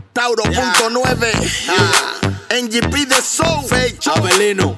Tauro.9 NGP de Soul Fecho Abelino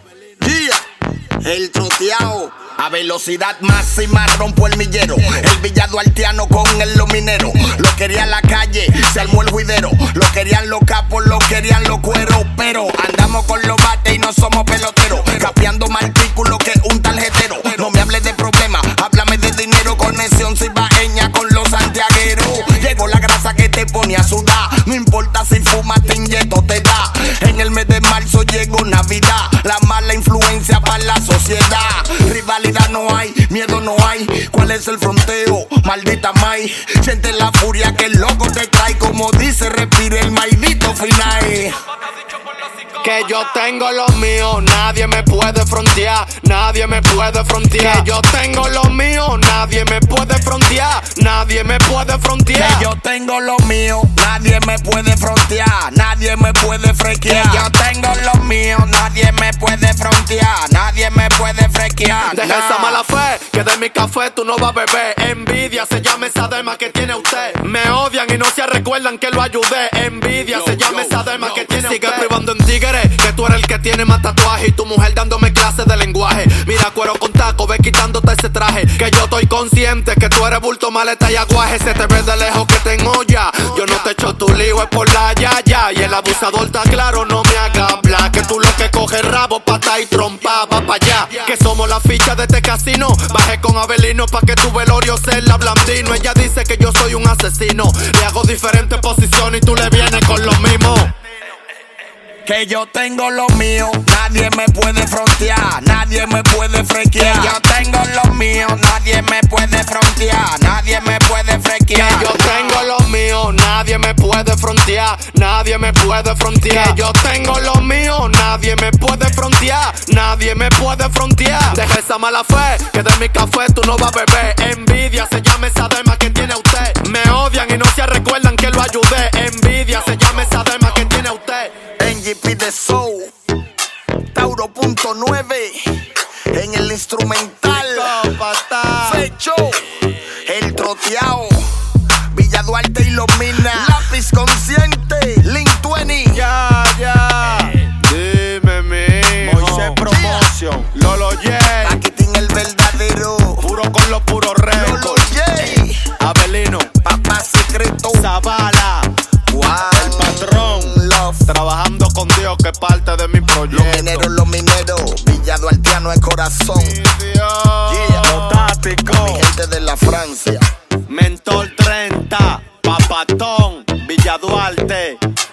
El troteado a velocidad máxima rompo el millero. El villaduartiano con el lominero. Lo quería la calle, se armó el juidero. Lo querían los capos, lo querían los cueros. Pero andamos con los bates y no somos peloteros. Capeando más artículos que un tarjetero. No me hables de problemas, háblame de dinero. Conexión cibaeña con los santiagueros. Llegó la grasa que te pone a sudar. No importa si fumas, te inyecto, te da. En el mes de marzo llegó Navidad. La mala influencia para la sociedad. Rivalidad no hay, miedo no hay. ¿Cuál es el fronteo? Maldita May. Siente la furia que el loco te trae. Como dice, respire el maldito final. Que yo tengo lo mío, nadie me puede frontear, nadie me puede frontear. Que yo tengo lo mío, nadie me puede frontear, nadie me puede frontear. Que yo tengo lo mío, nadie me puede frontear, nadie me puede frequear. Que yo tengo lo mío, nadie me puede frontear, nadie me puede frequear. Deja esa mala fe, que de mi café tú no vas a beber. Envidia se llama esa dema que tiene usted. Me odian y no se recuerdan que lo ayudé. Envidia se llama esa dema que tiene usted. Sigue privando en tigre, que tú eres el que tiene más tatuajes. Y tu mujer dándome clases de lenguaje. Mira, cuero con taco, ve quitándote ese traje. Que yo estoy consciente que tú eres bulto, maleta y aguaje. Se te ve de lejos que te engolla. Yo no te echo tu lío, es por la yaya. Y el abusador está claro, no me hagas hablar. Que tú lo que coges rabo, pata y trompa, va pa' allá. Que somos la ficha de este casino. Bajé con Abelino pa' que tu velorio sea la blandino. Ella dice que yo soy un asesino. Le hago diferentes posiciones y tú le vienes con lo mismo. Que yo tengo lo mío, nadie me puede frontear, nadie me puede frequear. Que yo tengo lo mío, nadie me puede frontear, nadie me puede frequear. Que yo tengo lo mío, nadie me puede frontear, nadie me puede frontear. Que yo tengo lo mío, nadie me puede frontear, nadie me puede frontear. Deja esa mala fe, que de mi café tú no vas a beber. Envidia se llama esa dema que tiene usted. Me odian y no se recuerdan que lo ayudé. Envidia se llama esa dema que tiene usted. NGP de Soul Tauro.9 en el instrumental Fecho El troteado Villa Duarte y Los Minas. Lápiz consciente Link 20. Ya dime mi Moisés Promotion Lolo J. Aquí tiene el verdadero. Puro con los puros reos. Lolo J. Abelino Papá secreto Zavala. Wow. El patrón Love. Trabajando con Dios, que es parte de mi proyecto. Los mineros Villa Duartiano es corazón. Yeah. Los táticos. Mi gente de la Francia. Mentor 30, Papatón, Villa Duarte.